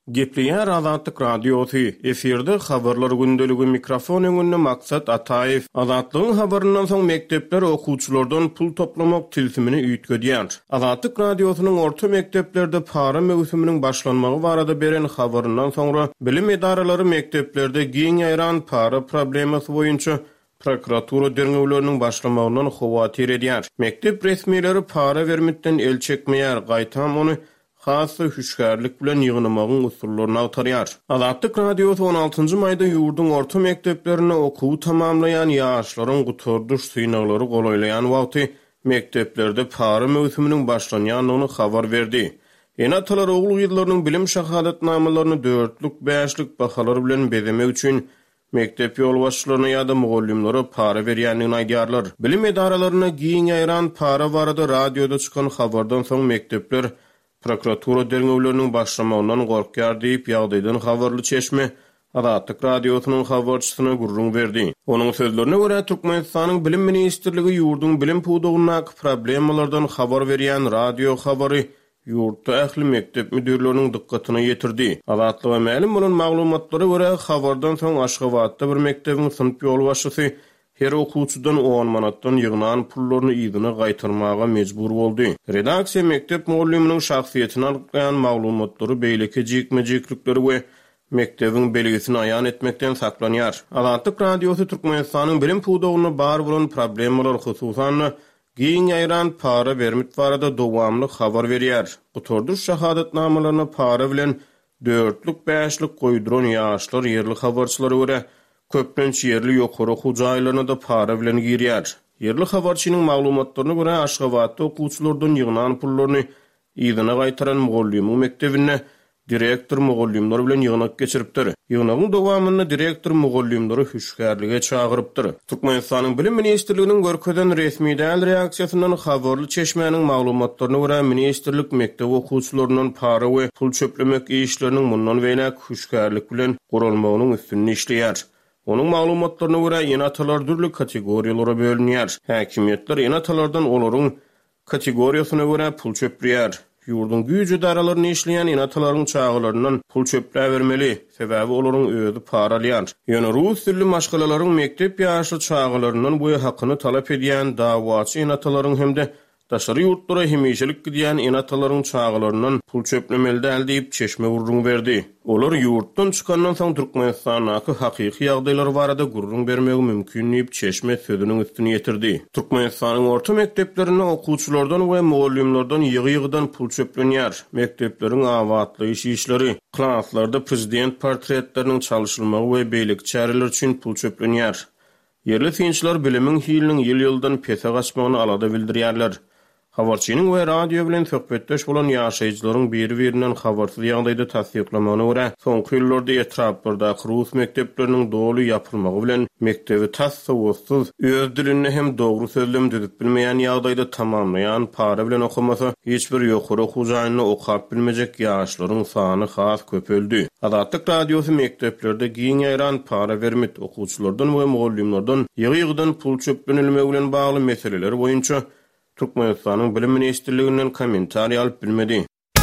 Gepleýär Azatlyk radiosu efirde habarlar gündeligi mikrofon öňünde maksat Ataýew. Azatlygyň habaryndan soň mektepler okuwçylardan pul toplamak tilsimini üýtgedýär. Azatlyk radiosynyň orta mekteplerde para mewsüminiň başlanmagy barada beren habaryndan soňra bilim edaralary mekteplerde giň ýaran para problemasy boýunça prokuratura derňewleriniň başlamagyndan howatir edýär. Mektep resmiýetleri para bermekden el çekmeýär, gaýtam ony hasy hüşgärlik bilen ýygnamagyň usullaryny awtarýar. Azatlyk radiosu 16-njy maýda ýurdun orta mekteplerine okuw tamamlayan ýaşlaryň guturduş synaglary golaýlayan wagty mekteplerde para mewsüminiň başlanýanyny habar berdi. Enatalar ogul ýyllarynyň bilim şahadatnamalaryny 4-lük 5-lik bahalar bilen bezemek üçin mektep ýolbaşçylaryna ýa-da mugallimlere para berýändigini aýdýarlar. Bilim edaralaryna giň ýaran para barada radioda çykan habardan soň mektepler prokuratura derňewleriniň başlamagyndan gorkýar diýip ýagdaýdan habarly çeşme Azatlyk radiosynyň habarçysyna gurrun berdi. Onuň sözlerine görä Türkmenistanyň bilim ministrligi ýurdun bilim pudugyna problemalardan habar berýän radio habary ýurtda ähli mektep müdirleriniň dikkatyny ýetirdi. Azatlyga ma'lum bolan maglumatlara görä habardan soň Aşgabatda bir mektebiň sınıf ýolbaşçysy her okuwçydan 10 manatdan ýygnan pullaryny ýygyna gaýtarmaga mejbur boldy. Redaksiýa mektep mugalliminiň şahsiýetini alýan maglumatlary beýleki jikmejiklikleri we mektebiň belgisini aýan etmekden saklanýar. Azatlyk radiosu Türkmenistanyň bilim pudugyna bar bolan problemalar hususan giň ýaran para bermit barada dowamly habar berýär. Guturduş şahadatnamalaryna para bilen 4-lük 5-lik goýduran ýaşlar ýerli habarçylary görä köplenç yerli ýokary hujaýlaryna da para bilen girýär. Yerli habarçynyň maglumatlaryna görä Aşgabatda okuwçylardan ýygnan pullaryny ýygyna gaýtaran mugallim mektebine direktor mugallimler bilen ýygnak geçiripdir. Ýygnagyň dowamyny direktor mugallimleri hüşgärlige çagyrypdyr. Türkmenistanyň bilim ministrliginiň görkezden resmi däl reaksiýasyndan habarly çeşmäniň maglumatlaryna görä ministrlik mektep okuwçylarynyň para we pul çöplemek işleriniň mundan beýle hüşgärlik bilen gurulmagynyň üstünde işleýär. Onun maglumatlaryna görä enatalar türlü kategoriýalara bölünýär. Häkimiýetler enatalardan olaryň kategoriýasyna görä pul çöplýär. Ýurdun güýji daralaryny işleýän enatalaryň çağılaryndan pul çöplä bermeli, sebäbi olaryň öýüdi para alýar. Ýöne rus dilli maşgalalaryň mektep ýaşy çağılaryndan bu hakyny talap edýän dawaçy enatalaryň hemde daşary ýurtlara hemişelik gidýän enatalaryň çağılaryndan pul çöplemeli däl diýip çeşme gurrun berdi. Olar ýurtdan çykandan soň Türkmenistanyň hakyky ýagdaýlary barada gurrun bermegi mümkin diýip çeşme sözüniň üstüne ýetirdi. Türkmenistanyň orta mekteplerine okuwçylardan we mugallimlerden ýygy-ýygydan pul çöplenýär. Mektepleriň awatlyş işleri, klaslarda prezident portretleriniň çalışylmagy we beýlik çäreler üçin pul çöplenýär. Yerli finçler bilimiň hiliniň ýyl-ýyldan pese gaçmagyny alada bildirýärler. Habarçynyň we radio bilen söhbetdeş bolan ýaşaýjylaryň biri-birinden habarsyz ýagdaýda tasdiklamagyna görä, soňky ýyllarda etraplarda rus mektepleriniň doly ýapylmagy bilen mektebi tasawwursuz öz dilini hem dogry sözlem düzüp bilmeýän ýagdaýda tamamlayan para bilen okumasa hiç bir ýokary hujaýyny okap bilmejek ýaşlaryň sany has köpeldi. Azatlyk radiosu mekteplerde giň ýaran para bermit okuwçylardan we mugallimlerden ýygy-ýygydan pul çöplenilmegi bilen bagly meseleler boýunça Türkmenistanyň bilim ministrliginden kommentariýa alyp bilmedi.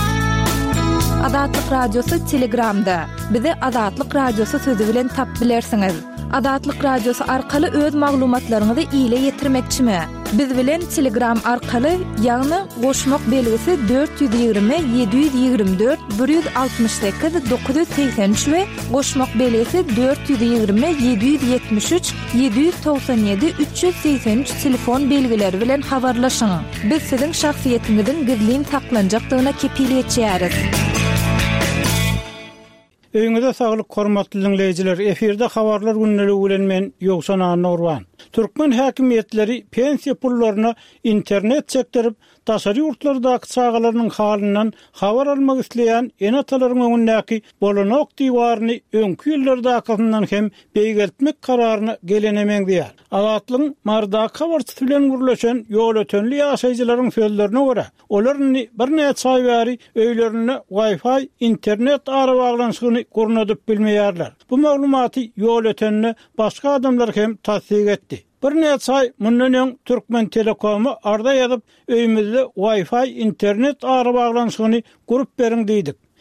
Azatlyk radiosu Telegramda. Bizi Azatlyk radiosu sözü bilen tap bilersiňiz. Azatlyk radiosu arkaly öz maglumatlaryňyzy ýyla ýetirmekçimi? Biz bilen Telegram arkaly ýagny goşmak belgisi 420 724 168 983 we goşmak belgisi 420 773 797 383 telefon belgileri bilen habarlaşyň. Biz siziň şahsiýetiňizin gizlin taklanjakdygyna kepil etýäris. Öňüňizde saglyk hormatly dinleýijiler, eferde habarlar günneligi bilen men Ýogsan Anurwan. Türkmen häkimiýetleri pensiýa pullaryny internet çekdirip, daşary ýurtlardaky çağalarynyň halynyň habar almak isleýän enatalaryň öňündäki bolanok diýwaryny öňki ýyllardakyndan hem beýgeltmek kararyny gelenemegdiýär. Azatlygyň marda habarçysy bilen gürleşen ýol ötenli ýaşaýjylaryň sözlerine görä, olaryň bir näçe aý bäri öýlerine Wi-Fi internet ara baglanşygyny gurnadyp bilmeýärler. Bu maglumaty ýol ötenini başga adamlar hem tasdik etdi. Bir näçe ay mundan öň Türkmen Telekomy arda ýazyp öýümizde Wi-Fi internet ara baglanşygyny gurup beriň diýdik.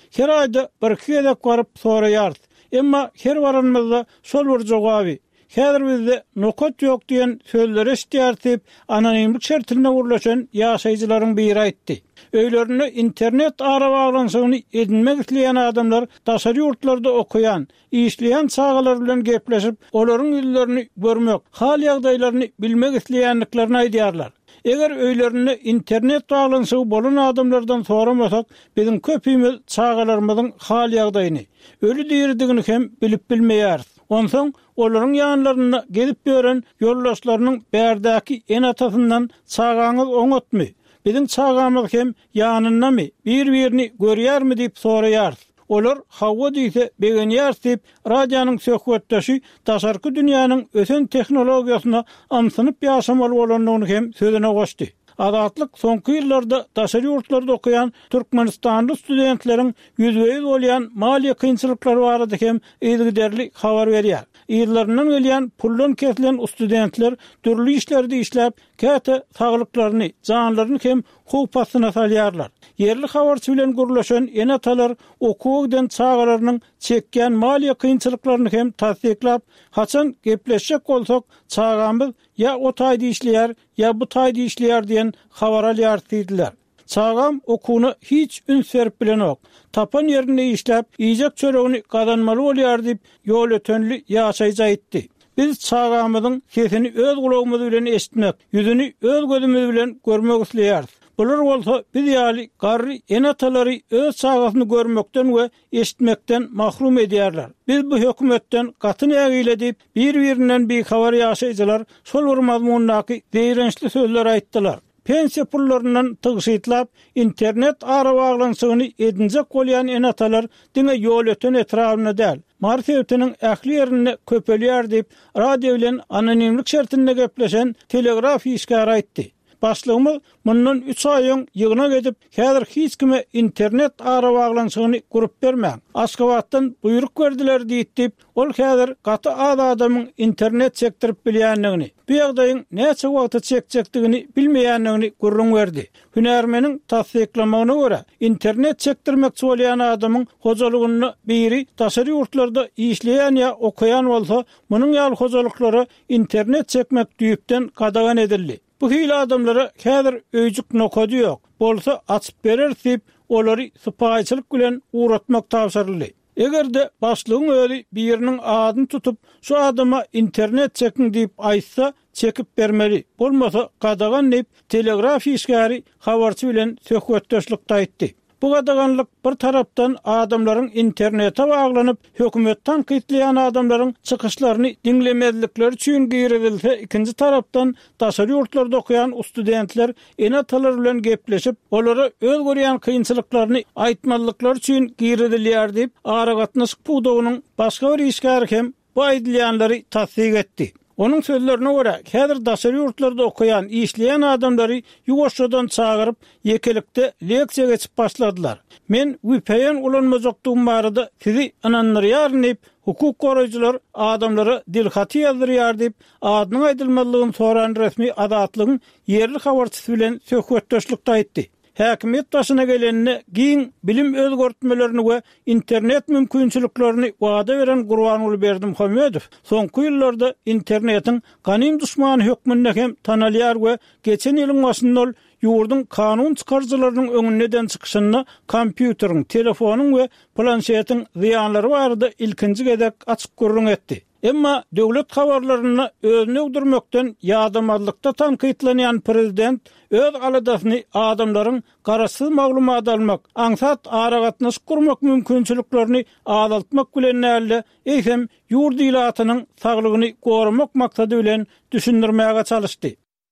Her ayda bir kedek varıp sorayard. Emma her varanmazda sol bir jogaby. Häzir bizde nokot ýok diýen sözleri eşitýärtip, anonimlik şertine urlaşan ýaşaýjylaryň biri aýtdy. Öýlerini internet ara baglanşygyny edinmek isleýän adamlar daşary ýurtlarda okuyan, işleýän çağalar bilen gepleşip, olaryň ýyllaryny görmek, hal ýagdaýlaryny bilmek isleýänliklerini aýdýarlar. Eger öýlerini internet baglanşygy bolan adamlardan soramasak, bizim köpüýmiz çağalarymyzyň hal ýagdaýyny, ölü diýerdigini hem bilip bilmeýär. Onsoň olaryň ýanlaryna gelip beren ýoldaşlarynyň bärdäki en atasyndan çağaňyz oňatmy? Bizim çağamyz hem ýanynamy? Bir-birini görýärmi diýip soraýar. Olar hawa diýse begenýär diýip radionyň söhbetdeşi daşarky dünýäniň ösen tehnologiýasyna amsynyp ýaşamaly bolanyny hem sözüne goşdy. Adatlyk soňky ýyllarda daşary ýurtlarda okuyan Türkmenistanly studentleriň ýüzbeýiz bolýan maliýe kynçylyklary barada hem ýygyderli habar berýär. Ýyllarynyň gelýän puldan kesilen studentler türlü işlerde işläp, käte saglyklaryny, janlaryny hem howpasyna salýarlar. Yerli habarçy bilen gurlaşan enatalar okuwdan çağalarynyň çekýän maliýe kynçylyklaryny hem tasdiklap, haçan gepleşjek bolsak, çağamyz ya o taýda işleýär, ya bu taýda işleýär diýen habar alýar diýdiler. Çağam okuwny hiç üns berip bilen ok. Tapan ýerinde işläp, iýjek çöregini gazanmaly bolýar diýip ýol ötenli ýaşaýjy aýtdy. Biz çağamyzyň sesini öz gulagymyz bilen eşitmek, ýüzüni öz gözümüz bilen görmek isleýäris. Bular bolsa biz ýaly garry enatalary öz çağasyny görmekden we eşitmekden mahrum edýärler. Biz bu hökümetden gatyn ýagyla diýip bir-birinden bir habar ýaşaýjylar şol bir mazmundaky deýrençli sözler aýtdylar. Pensiya pullarynyň tygyşytlap, internet ara baglanşygyny edinjek bolýan enatalar diňe ýol öten etrawyna däl. Marifetiniň ähli ýerini köpelýär diýip radio bilen anonimlik şertinde gepleşen telegraf işgär aýtdy. Başlığımız bundan 3 ayın yığına gedip, häzir hiç kime internet ara baglanşygyny gurup bermäň. Aşgabatdan buyruk verdiler diýip, ol häzir gaty adamyň internet çektirip bilýänligini, bu ýagdaýyň näçe wagtda çekjekdigini bilmeýänligini gurrun berdi. Hünärmeniň tasdiklamagyna görä, internet çektirmekçi bolýan adamyň hojalygyny biri daşary ýurtlarda işleýän ýa okuyan bolsa, munyň ýaly hojalyklary internet çekmek diýipden gadagan edildi. Bu hili adamlara häzir öýjük nokody ýok. Bolsa açyp berer diýip olary sypaýçylyk bilen uğratmak tapşyryldy. Egerde başlygyň özi biriniň adyny tutup, şu adama internet çekin diýip aýtsa, çekip bermeli. Bolmasa gadagan diýip telegraf işgäri habarçy bilen söhbetdeşlikde aýtdy. Bu gadaganlyk bir tarapdan adamlaryň internete baglanyp hökümet tanqidleýän adamlaryň çykyşlaryny dinlemezlikleri üçin giýirilse, ikinji tarapdan daşary ýurtlarda okuyan studentler enatalar bilen gepleşip, olara öz görýän kynçylyklaryny aýtmalyklary üçin giýirilýär diýip ara gatnaşyk puwdagynyň başga bir işgäri hem bu aýdylýanlary tasdik etdi. Onun sözlerine göre, häzir daşary ýurtlarda okuyan, işleýän adamlary Ýugoslawyýadan çağırıp, yekelikde leksiýa geçip başladylar. Men VPN ulanmazokdugym barada sizi anandyrýar diýip, hukuk goraýjylar adamlara dilhaty ýazdyrýar diýip, adynyň aýdylmalygyny soran resmi adatlygyň yerli habarçysy bilen söhbetdeşlikde aýtdy. Häkimet taşyna gelenine giň bilim özgörtmelerini we internet mümkinçiliklerini wada beren Gurbanuly Berdimuhammedow soňky ýyllarda internetiň ganym duşmany hökmünde hem tanalýar we geçen ýylyň başynda ýurduň kanun çykarjylarynyň öňünden çykyşyna kompýuteriň, telefonyň we planşetiň ziýanlary barada ilkinji gedek açyk gurrun etdi. Emma döwlet habarlaryna özüni öldürmekden ýadamazlykda tanqidlenýän prezident öz aladasyny adamlaryň garaşsyz maglumat almak, aňsat ara gatnaşyk gurmak mümkinçiliklerini azaltmak bilen näle eýsem ýurt ýylatynyň saglygyny goramak maksady bilen düşündirmäge çalışdy.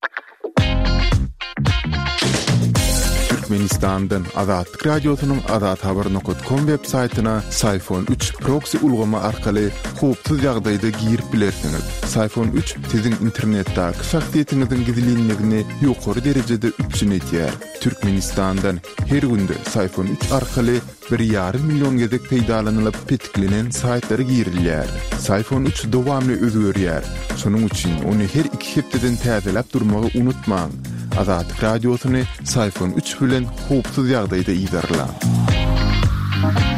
Türkmenistan'dan Azatlyk Radiosynyň azathabar.com web saytyna Sayfon 3 proxy ulgama arkaly howpsuz ýagdaýda girip bilersiňiz. Sayfon 3 siziň internetdäki şahsiýetiňiziň gizliligini ýokary derejede üçünetýär. Türkmenistan'dan her günde Sayfon 3 arkaly 1,5 milyon gezek peýdalanylyp petiklenen saytlary girilýär. Sayfon 3 dowamly özgörýär. Şonuň üçin ony her 2 hepdeden täzelep durmagy unutmaň. Azatlyk Radiosyny Sayfon 3 bilen howpsuz ýagdaýda iýdarlar.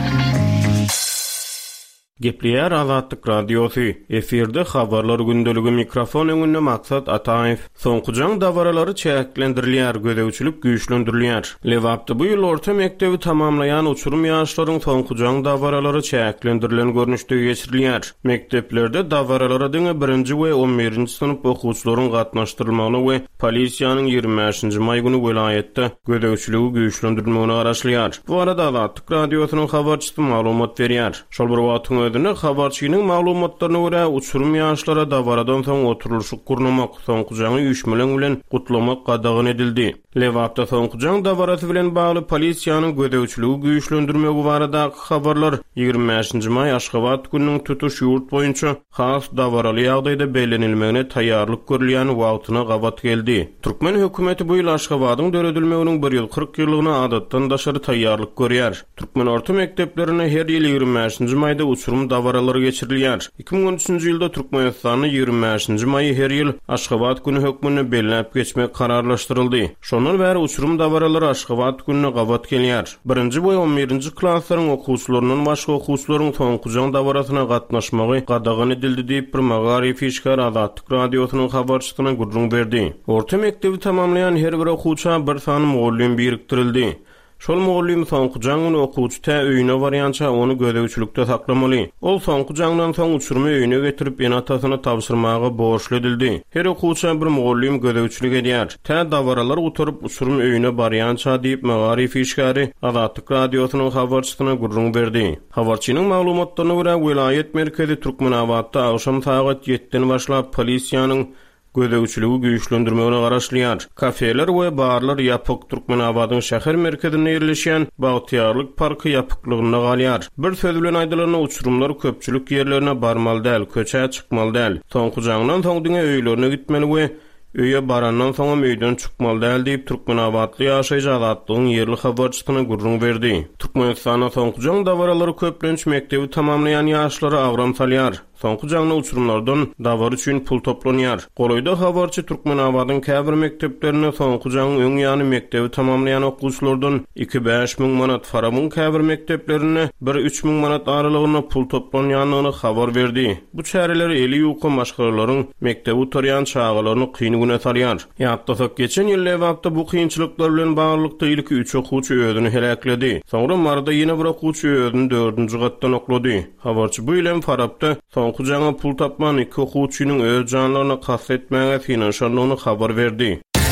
Gepliýär Azatlyk Radiosu. Eferde habarlar gündölügi mikrofon öňünde maksat Ataýew. Soňkujaň dawaralary çäklendirilýär, gödäwçilik güýçlendirilýär. Lewapda bu ýyl orta mektebi tamamlayan uçurum ýaşlaryň soňkujaň dawaralary çäklendirilen görnüşde geçirilýär. Mekteplerde dawaralara diňe 1-nji we 11-nji synyp okuwçylaryň gatnaşdyrylmagyny we polisiýanyň 25-nji may güni welaýetde gödäwçiligi güýçlendirilmegini garaşlýar. Bu arada Azatlyk Radiosynyň habarçysy maglumat berýär. Şol bir wagtyň özünde habarçynyň maglumatlaryna görä uçurum ýaşlara dawaradan soň oturulşy gurnamak, soňkujaňy üýşmeleň bilen gutlamak gadagyn edildi. Lewapda soňkujaň dawarasy bilen bagly polisiýanyň gödäwçiligi güýçlendirmegi barada habarlar 25-nji may Aşgabat günüň tutuş ýurt boýunça has dawaraly ýagdaýda belenilmegine taýýarlyk görülýän wagtyna gabat geldi. Türkmen hökümeti bu ýyl Aşgabatyň döredilmeginiň 140 ýyllygyna adatdan daşary taýýarlyk görýär. Türkmen orta mekdeplerine her ýyl 25-nji maýda uçurum dawaralary geçirilýär. 2013-nji ýylda Türkmenistanyň 25-nji maýy her ýyl Aşgabat günü hökmüne belläp geçmek kararlaşdyryldy. Şondan bäri uçurum dawaralary Aşgabat gününe gabat gelýär. 1-nji we 11-nji klaslaryň okuwçylarynyň başga okuwçylaryň soňkujaň dawarasyna gatnaşmagy gadagyn edildi diýip bir Magarif işgär Azatlyk Radiosynyň habarçysyna gurrun berdi. Orta mektebi tamamlayan her bir okuwçy bir sany muallim biriktirildi. Şol muallim soňkujaň okuwçy tä öýüne barýança onu gödäwçilikde saklamaly. Ol soňkujaňdan soň uçurmy öýüne getirip enatasyna tapşyrmagy borçly edildi. Her okuwçy bir muallim gödäwçilik edýär. Tä dawaralar uturup uçurmy öýüne barýança diýip Magarif işgäri Azatlyk Radiosynyň habarçysyna gurrun berdi. Habarçynyň maglumatlaryna görä welaýet merkezi Türkmenabadda akşam saat 7-den başlap polisiýanyň gödäwçiligi güýçlendirmegine garaşlýar. Kafeler we barlar ýapyk. Türkmenabadyň şäher merkezinde ýerleşýän Bagtyarlyk parky ýapyklygyna galýar. Bir söz bilen aýdylany uçurumlar köpçülik ýerlerine barmaly däl, köçe çykmaly däl. Soňkujaňdan soň diňe öýlerine gitmeli we öýe barandan soň meýdan çykmaly däl diýip Türkmenabadly ýaşaýjy Azatlygyň ýerli habarçysyna gurrun berdi. Türkmenistanyň soňkujaň dawaralary köplenç mektebi tamamlayan ýaşlary agram salýar. Soňkujaňly uçurumlardan dawar üçin pul toplanýar. Goloýda habarçy Türkmenabadyň käbir mekteplerine soňkujaň öň ýany mektebi tamamlayan okuwçylardan 2-5 miň manat, Faramyň käbir mekteplerine 1-3 miň manat aralygyna pul toplanýanyny habar berdi. Bu çäreler eli ýoky maşgalaryň mektebi utarýan çağalaryny kynyguna salýar. Ýatdasak geçen ýyl Lewapda bu kynçylyklar bilen baglanykda ilki 3 okuwçy özüni helakledi. Soňra marda ýene bir okuwçy özüni 4-nji gatdan oklady. Habarçy bu ýyl Farabda soňkujaňa pul tapman iki okuwçynyň öz janlaryna kastet etmäge finansiýallygyny habar berdi.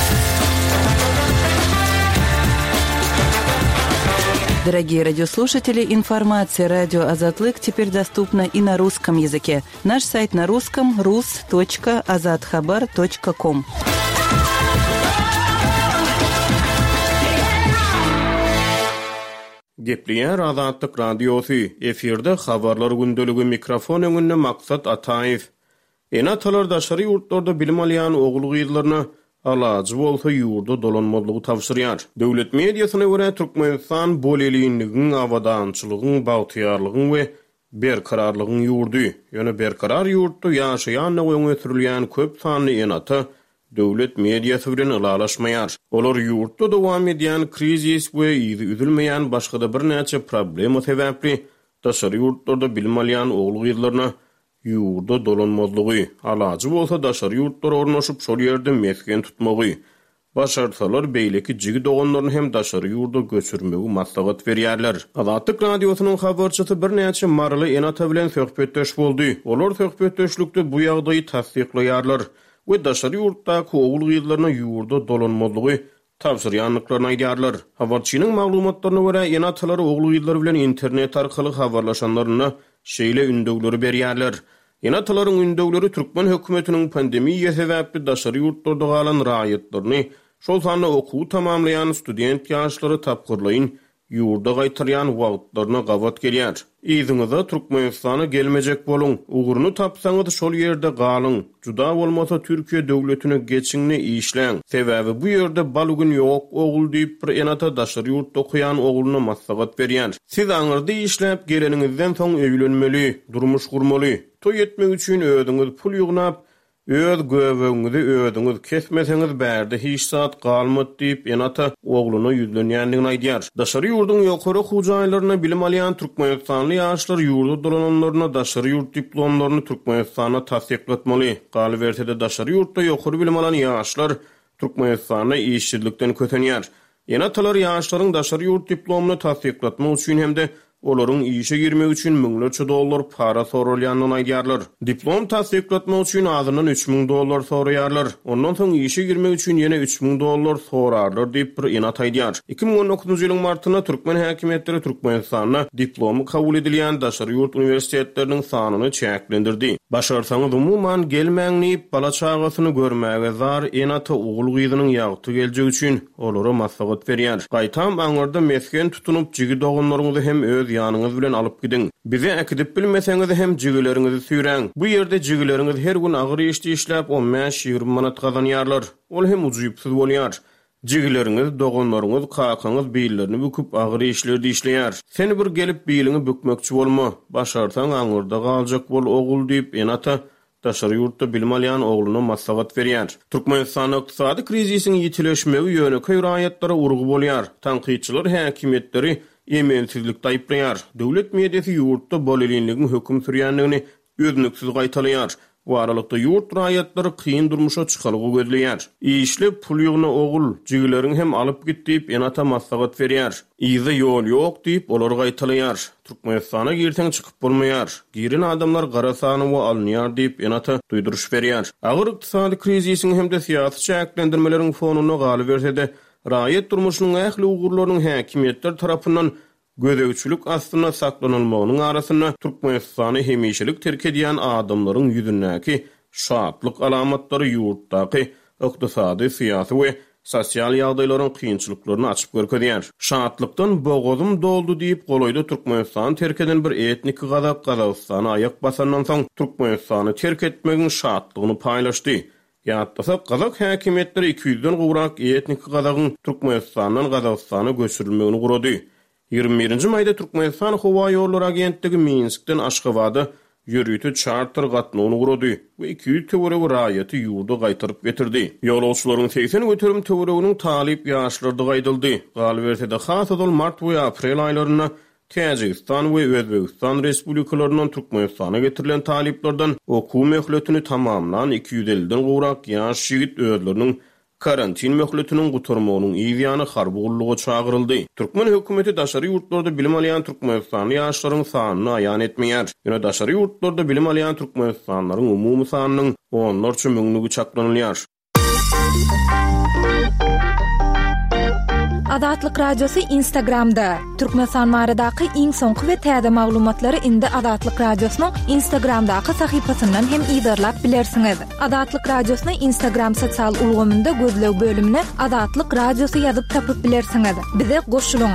Дорогие радиослушатели, информация радио «Азатлык» теперь доступна и на русском языке. Наш сайт на русском – rus.azatxabar.com. Gepliýär Azatlyk Radiosu. Eferde habarlar gündölügi mikrofon öňünde maksat Ataýew. Enatalar daşary ýurtlarda bilim alýan ogul gyýylaryna alajy bolsa ýurda dolanmalygy tapşyrýar. Döwlet mediasyna görä Türkmenistan boleliğinligiň, awadançylygyň, bagtyarlygyň we berkararlygyň ýurdy. Ýöne berkarar ýurtda ýaşaýan we öňe köp sanly enata döwlet mediasy bilen alalaşmaýar. Olar ýurtda dowam edýän krizis we üzülmeýän başga bir näçe problem sebäpli daşary ýurtlarda bilim alýan ogul gyýylaryna ýurda dolanmalygy, alajy bolsa daşary ýurtlara ornaşyp şol ýerde mesken tutmagy, başarsalar beýleki jigi doganlaryny hem daşary ýurda göçürmegi maslahat berýärler. Azatlyk Radiosynyň habarçysy bir näçe marly enata bilen söhbetdeş boldy. Olar söhbetdeşlikde bu ýagdaýy tasdiklaýarlar we daşary ýurtdaky ogul gyýylaryna ýurda dolanmalygy tapşyrýanlyklaryny aýdýarlar. Habarçynyň maglumatlaryna görä enatalar ogul gyýylary bilen internet arkaly habarlaşanlaryna şeýle ündöwleri berýärler. Enatalaryň ündöwleri Türkmen hökümetiniň pandemiýa sebäpli daşary ýurtlarda galan raýatlaryny, şol sanly okuw tamamlayan student ýaşlary tapgyrlaýyn ýurda gaýtarýan wagtlaryna gabat gelýär. Ýzyňyza Türkmenistana gelmejek boluň, uguruny tapsaňyz şol ýerde galyň. Juda bolmasa Türkiýe döwletine geçiňni işläň. Sebäbi bu ýerde balugyn ýok, ogul diýip bir enata daşary ýurtda okuyan oguluny maslahat berýär. Siz aňyrda işläp geleningizden soň öýlenmeli, durmuş gurmaly. Toý etmek üçin özüňiz pul ýugnap, Öz göwüňizi ödüňiz kesmeseňiz bärde hiç saat galmady diýip enata ogluny ýüzlenýändigini aýdýar. Daşary ýurdun ýokary hujaýlaryna bilim alýan türkmenistanly ýaşlar ýurda dolananlaryna daşary ýurt diplomlaryny Türkmenistana tasdiklatmaly. Galybertede daşary ýurtda ýokary bilim alan ýaşlar Türkmenistana işçilikden kötenýär. Enatalar ýaşlaryň daşary ýurt diplomyny tasdiklatmak üçin hemde olaryň işe girmek üçin $1000 dollar para sorulýanyny aýdýarlar. Diplom tasdiklatmak üçin azynyň $3000 soraýarlar. Ondan soň işe girmek üçin ýene $3000 sorarlar diýip bir enat aýdýar. 2019-njy ýylyň martyna Türkmen häkimetleri Türkmenistana diplomy kabul edilýän daşary ýurt uniwersitetleriniň sanyny çäklendirdi. Başarsaňyz umumyň gelmäňni bala çagasyny görmäge zar enata ogul gyzynyň ýagty geljegi üçin olara maslahat berýär. Gaýtam aňarda mesken tutunup jigi dogunlaryňyzy hem öz ýanyňyz bilen alyp gidin. Bize äkidip bilmeseňiz hem jigilerinizi süýräň. Bu ýerde jigileriniz her gün agyr işläp 15-20 manat gazanýarlar. Ol hem ujuýupsyz bolýar. Jigileriniz, dogunlaryňyz, kakaňyz beýlerini büküp agyr işlerde işleýär. Seni bir gelip beýlini bükmekçi bolma. Başarsaň aňyrda galjak bol ogul diýip enata daşary ýurtda bilim alýan ogluny maslahat berýär. Türkmenistan ykdysady krizisiniň ýetileşmegi ýöneki raýatlary urgu bolýar. Tanqidçiler häkimetleri emensizlik taýyplar. Döwlet mediýasy ýurtda bolýanlygyň höküm sürýänligini özünüksiz gaýtalyar. Bu aralykda ýurt raýatlary kyn durmuşa çykalygy gözleýär. Işli pul ýygyna ogul jigileriň hem alyp gitdiýip enata maslahat berýär. Ýyzy ýol ýok diýip olar gaýtalyar. Türkmenistana girseň çykyp bolmaýar. Girin adamlar garasany we alnýar diýip enata duýduruş berýär. Agyr ykdysady krizisiň hem de syýasy çäklendirmeleriň fonuny galybersede raýat durmuşynyň ähli ugurlarynyň häkimetler tarapyndan gödegçilik astyna saklanylmagynyň arasyna Türkmenistany hemişelik terk edýän adamlaryň ýüzündäki şatlyk alamatlary ýurtdaky ykdysady, syýasy we sosial ýagdaýlaryň kynçylyklaryny açyp görkezýär. Şatlykdan bogozum doldy diýip golaýda Türkmenistan terk eden bir etnik gazak Gazagystana ayak basandan soň Türkmenistany terk etmegiň şatlygyny paýlaşdy. Ýatdasak Gazak häkimetleri 200-den gowrak etnik gazagyň Türkmenistandan Gazagystana göçürilmegini gurady. 21-nji maýda Türkmenistan Howa ýolları agentligi Minskden Aşgabatda ýürüýti charter gatnawyny gurady we 200 töwereg raýaty ýurda gaýtaryp getirdi. Ýolagçylaryň 80 götürüm töwereginiň talip ýaşlarda gaýdyldy. Galybertede hasadol mart we aprel aýlaryna Täjikistan we Özbegistan respublikalarynyň Türkmenistana getirilen taliplerden okuw möhletini tamamlan 250-den gowrak ýaş ýigit özleriniň karantin möhletiniň guturmagynyň ýygyany harbugullyga çagyryldy. Türkmen hökümeti daşary ýurtlarda bilim alýan Türkmenistan ýaşlaryň sanyny aýan etmeýär. Ýöne daşary ýurtlarda bilim alýan Türkmenistanlaryň umumy sanynyň 10 müňlügi çaklanylýar. Azatlyk radiosu Instagramda. Türkmenistan baradaky iň soňky we täze maglumatlary indi Azatlyk radiosynyň Instagramdaky sahypasyndan hem ýygyrlap bilersiňiz. Azatlyk radiosyny Instagram sosial ulgamynda gözlew bölümine Azatlyk radiosu ýazyp tapyp bilersiňiz. Bize goşulyň.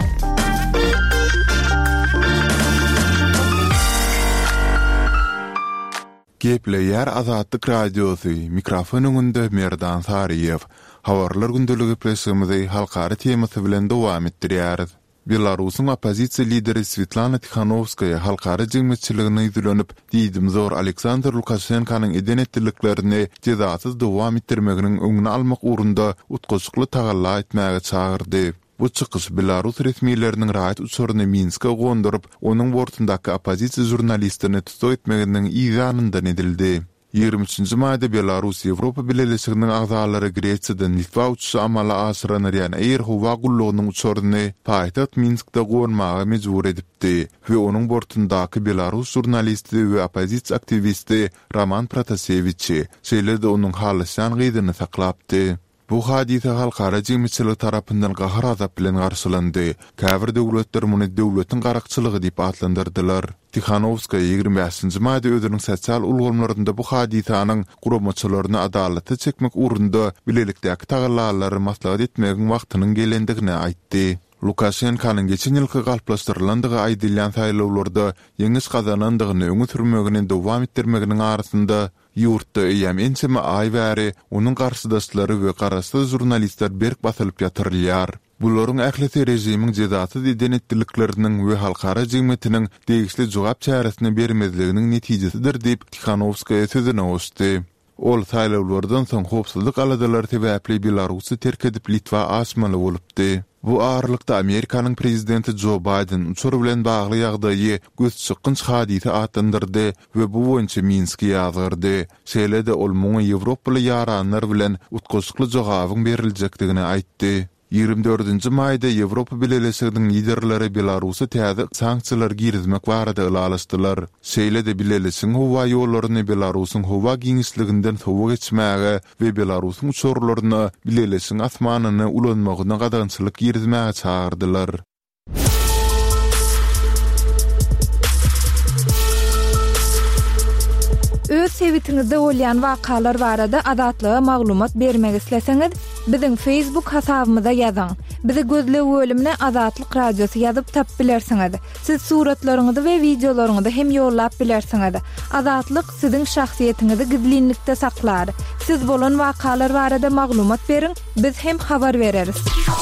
Gepleýär Azatlyk radiosu mikrofon öňünde Merdan Saryýew. Habarlar gündəligi presimizi halkary temasy bilen dowam etdirýär. Belarusyň opozisiýa lideri Svetlana Tikhanovskaya halkary jemgyýetçiligine ýüzlenip, diýdim zor Aleksandr Lukashenkanyň eden etdirliklerini jezasyz dowam etdirmeginiň öňüni almak urunda utgaçykly tagalla etmäge çagyrdy. Bu çykyş Belarus resmiýetleriniň raýat uçuryny Minske gondurup, onuň bortundaky opozisiýa jurnalistlerini tutup etmeginiň ýanyndan edildi. 23-nji maýda Belarus Ýewropa Birleşiginiň agzalary Gresiýadan Litwa uçuşy amala aşyranýan Air Howa gullugynyň uçuryny paýtaht Minskde gormagy mejbur edipdi we onuň bortundaky Belarus jurnalisti we opozisiýa aktivisti Roman Protasevich şeýlerde onuň halysan gyzyny saklapdy. Bu hadise halkara jemgyýetçilik tarapyndan gahar azap bilen garşylandy. Käbir döwletler muny döwletiň garakçylygy diýip adlandyrdylar. Tikhanovskaya 25-nji maýda özüniň sosial ulgamlarynda bu hadisanyň guramaçylaryny adalata çekmek urunda bilelikdäki tagallalary maslahat etmegiň wagtynyň gelendigini aýtdy. Lukashenkanyň geçen ýylky galplaşdyrylandygy aýdylýan saýlawlarda ýeňiş gazanandygyny öňe sürmegini dowam etdirmeginiň arasynda ýurtda ýam enseme aý bäri onuň garşydaşlary we garaşly jurnalistler berk basylyp ýatyrylýar. Bularyň ählisi rejimiň jezasyz eden etdirlikleriniň we halkara jemgyýetiniň degişli jogap çäresini bermezliginiň netijesidir diýip Tikhanovskaya sözüne goşdy. ol saýlawlardan soň howpsuzlyk aladalar sebäpli Belarusy terk edip Litwa aşmaly bolupdy. Bu ağırlıkta Amerikanyň prezidenti Joe Biden uçur bilen bagly ýagdaýy göz çykynç hadisy atandyrdy we bu boýunça Minski ýazgyrdy. Şeýle-de ol muňa Ýewropaly ýaranlar bilen utgaşykly jogabyň berilejekdigini aýtdy. 24 maýda Ýewropa Birleşiginiň liderleri Belarusy täze sanksiýalar girizmek barada ýalaşdylar. Şeýle-de Birleşigiň howa ýollaryny Belarusyň howa giňişliginden sowa geçmäge we Belarusyň uçurlaryny Birleşigiň asmanyny ulanmagyna gadançylyk girizmäge çağırdylar. Öz sewitinizde bolýan wakalar barada adatlyga maglumat bermek isleseňiz, biziň Facebook hasabymyza ýazyň. Bizi gözle bölümine Azatlyk Radiosu ýazyp tap bilersiňiz. Siz suratlaryňyzy we videolaryňyzy hem ýollap bilersiňiz. Azatlyk siziň şahsiýetinizi gizlinlikde saklar. Siz bolan wakalar barada maglumat beriň, biz hem habar bereriz.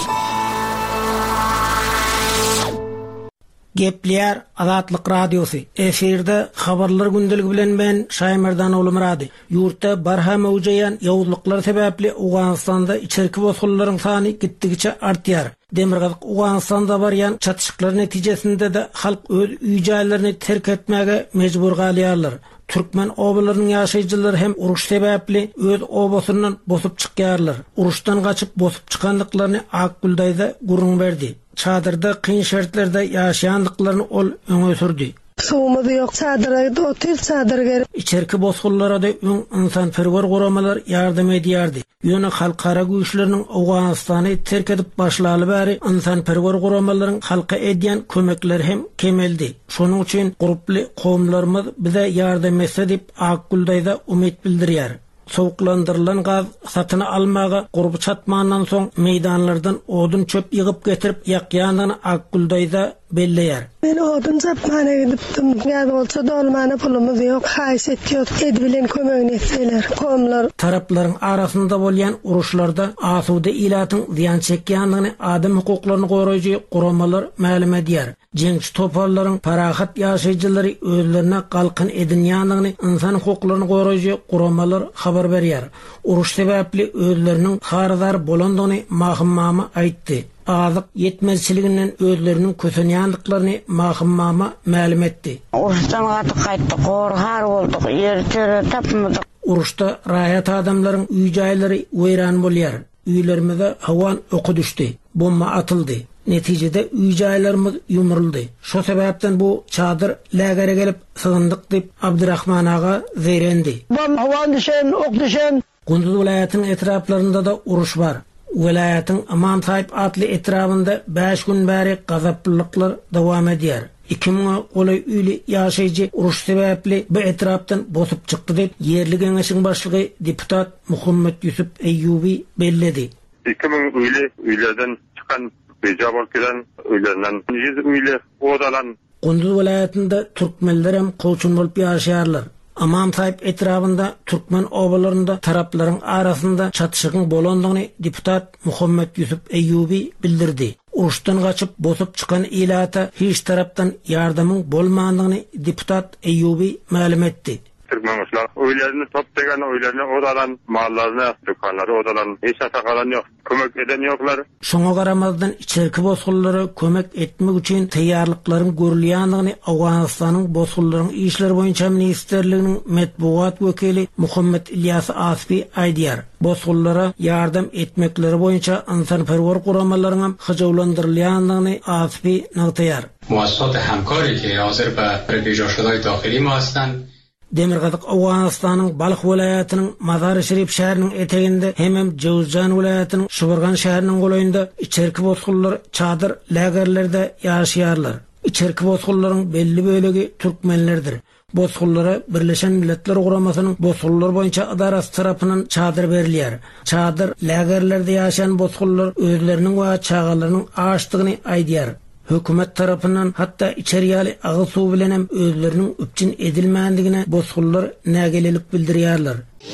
Gepler Azatlyk Radiosu. Eferde habarlar gündeligi bilen ben Şaýmerdan Ulumrady. Ýurtda barha mewjaýan ýowuzlyklar sebäpli Awganistanda içerki boşgullaryň sany gitdigiçe artýar. Demirgazyk Awganistanda barýan çatışyklar netijesinde de halk öz üýjaýlaryny terk etmäge mejbur galýarlar. Türkmen obalarynyň ýaşaýjylary hem uruş sebäpli öz obasynyň bosup çykýarlar. Uruşdan gaçyp bosup çykanlyklaryny Akguldaýda gurrun berdi. Çadırda kıyın şartlarda yaşayanlıklarını ol öňe sürdi. Soğumadı yok, çadırda otel çadır gerip. İçerki bozgullara da insan perver goramalar yardım ediyardı. Yönü halkara güýçleriniň Awganistany terk edip başlaly bäri insan perver goramalaryň halka edýän kömekleri hem kemeldi. Şonuň üçin guruply kowmlarymyz bize yardım etse dip Akguldaýda umit bildirýär. Soğuklandırılan gaz satyny almaga gurby çatmandan soň meydanlardan odun çöp ýygyp getirip ýakýanyny Akguldaýda belleýär. Ben odun çapmana gidipdim. Ýa-da bolsa dolmana pulumuz ýok, haýsat ýok. Edi bilen kömegini etseler, komlar. Taraplaryň arasynda bolýan uruşlarda asuda ilatyň ziýan çekýändigini adam hukuklaryny goraýjy guramalar ma'lum edýär. Jeňçi topallaryň parahat ýaşaýjylary özlerine galkyn edinýändigini insan hukuklaryny goraýjy guramalar habar berýär. Uruş sebäpli özleriniň haradar bolandygyny mahymmama aýtdy. Azyk yetmezçiliginden özleriniň kösenýändiklaryny mahymmama ma'lum etdi. Uruşdan gatyp gorhar boldyk, ýer tapmadyk. Uruşda raýat adamlaryň üýjaýlary weýran bolýar. Üýlerimize hawan oky düşdi, bomba atyldy. Netijede üýjaýlarymyz ýumruldy. Şo sebäpden bu çadyr lägere gelip sığındyk dip Abdurrahman aga zerendi. Bomba hawan düşen, ok düşen. Gündüz vilayetiň etraplarynda da uruş bar. Vilayatyň Aman Tayyip atly etrafynda 5 gün bäri gazaplylyklar dowam edýär. 2000 golay üýli ýaşaýjy uruş sebäpli bu etrapdan bosup çykdy dip ýerli geňeşiň başlygy deputat Muhammed Yusuf Eyyubi belledi. 2000 üýlerden çykan beja bolup gelen üýlerden 100 üýle odalan. Gündüz vilayatynda türkmenler hem koçun bolup ýaşaýarlar. Aman Tayyip etrafında Türkmen obalarında tarapların arasında çatışıkın bolandygyny deputat Muhammed Yusuf Eyyubi bildirdi. Uruşdan gaçyp bosup çıkan ilata hiç tarapdan yardımın bolmandygyny deputat Eyyubi ma'lum etdi. Türkmenler öýlerini topdagan öýlerini odalan mallaryny dükkanlary odalan hiç atakalan ýok. Kömek eden ýoklar. Şoňa garamazdan içerki bozgullary kömek etmek üçin taýýarlyklaryň görülýändigini Awganistanyň bozgullaryň işleri boýunça ministerliginiň medbuat wekili Muhammed İlyas Aspi aýdýar. Bozgullara yardım etmekleri boýunça insanperwer guramalaryň hyjawlandyrylýandygyny Aspi nagtaýar. Muassasat hamkary ki hazır ba bejaşylary dahyly muassasatan Demirgazyk Awganistanyň Balyk vilayatynyň Mazar Şerif şäheriniň eteginde hem Jowzjan vilayatynyň Şuburgan şäheriniň golayynda içerki bozgullar çadyr lägerlerde ýaşaýarlar. İçerki bozgullaryň belli bölegi türkmenlerdir. Bozgullara Birleşen Milletler Guramasynyň bozgullar boýunça adarasy tarapyndan çadyr berilýär. Çadyr lägerlerde ýaşaýan bozgullar özleriniň we çagalarynyň açdygyny aýdýar. Hökümet tarapyndan hatta içeriýäli agy suw bilen hem özleriniň üpçin edilmändigine bozgullar nägelelik bildirýärler.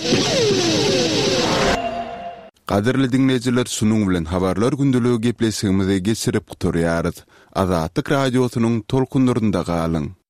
Qadirli dinleyijiler, şunuň bilen habarlar gündeligi gepleşigimize geçirip guturýarys. Azatlyk Radiosynyň tolkunlarynda galyň.